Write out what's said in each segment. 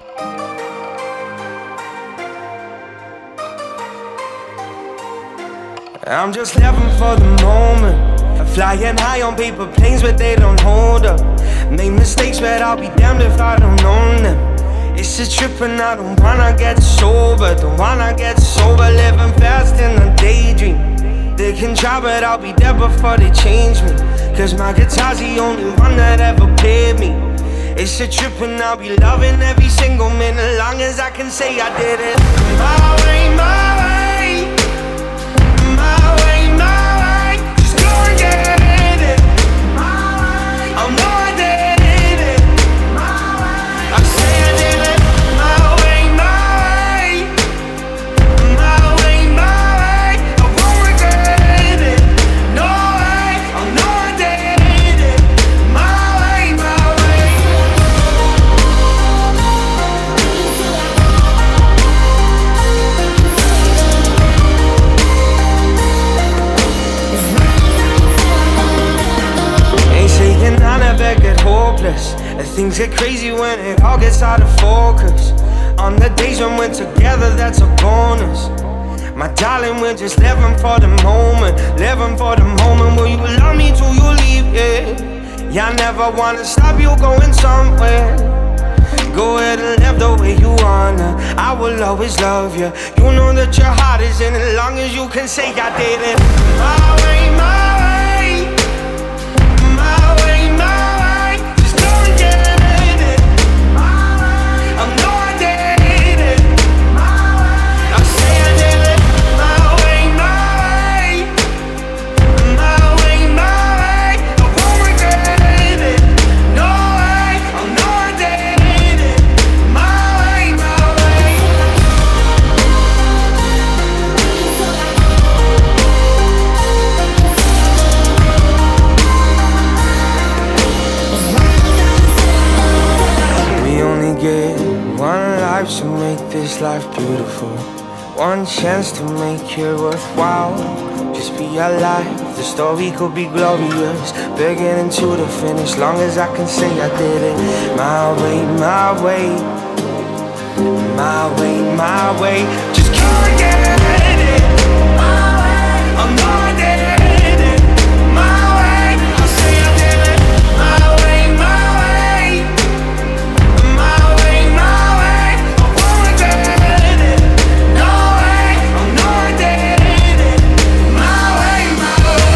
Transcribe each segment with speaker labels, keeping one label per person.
Speaker 1: I'm just living for the moment. Flying high on paper planes, but they don't hold up. Make mistakes, but I'll be damned if I don't own them. It's a trip and I don't wanna get sober. Don't wanna get sober, living fast in a daydream. They can try, but I'll be there before they change me. Cause my guitar's the only one that ever played me. It's a trip and I'll be loving every single minute, long as I can say I did it. My way, my way, my way, my way. Just go and get it. My way, I know I did it. My way, I say I did it. My way, my way, my way, my way. I won't regret it. No way, I know I did it. My way, my way. Ain't saying I never get hopeless. Things get crazy when it all gets out of focus. On the days when we're together, that's a bonus. My darling, we're just living for the moment. Living for the moment. Will you love me till you leave? Yeah, I never wanna stop you going somewhere. Go ahead and live the way you wanna. I will always love you. You know that your heart is in it, as long as you can say I did it. My way, my way, my way, my way. Just go and get it. My way, I know I did it. My way, I say I did it. My way, my way, my way, my way. I won't regret it. No way, I know I did it. My way, my way. We only get one life, so make this life beautiful. One chance to make it worthwhile. Just be alive, the story could be glorious. Beginning to the finish, long as I can say I did it. My way, my way, my way, my way. Just can't get it. My way, I know I did it. My way, I say I did it. My way, my way, my way, my way. I won't regret it. No way, I know I did it. My way, my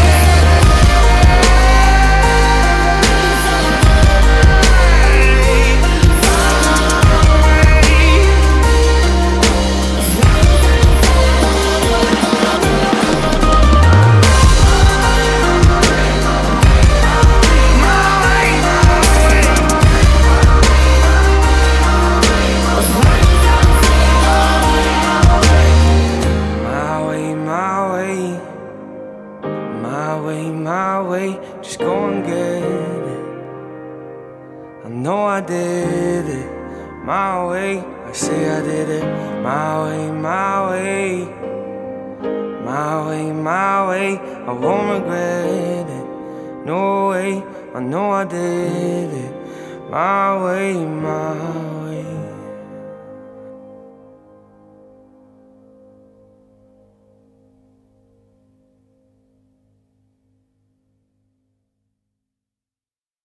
Speaker 1: just go and get it. I know I did it. My way, I say I did it. My way, my way, my way, my way. I won't regret it. No way, I know I did it. My way, my way.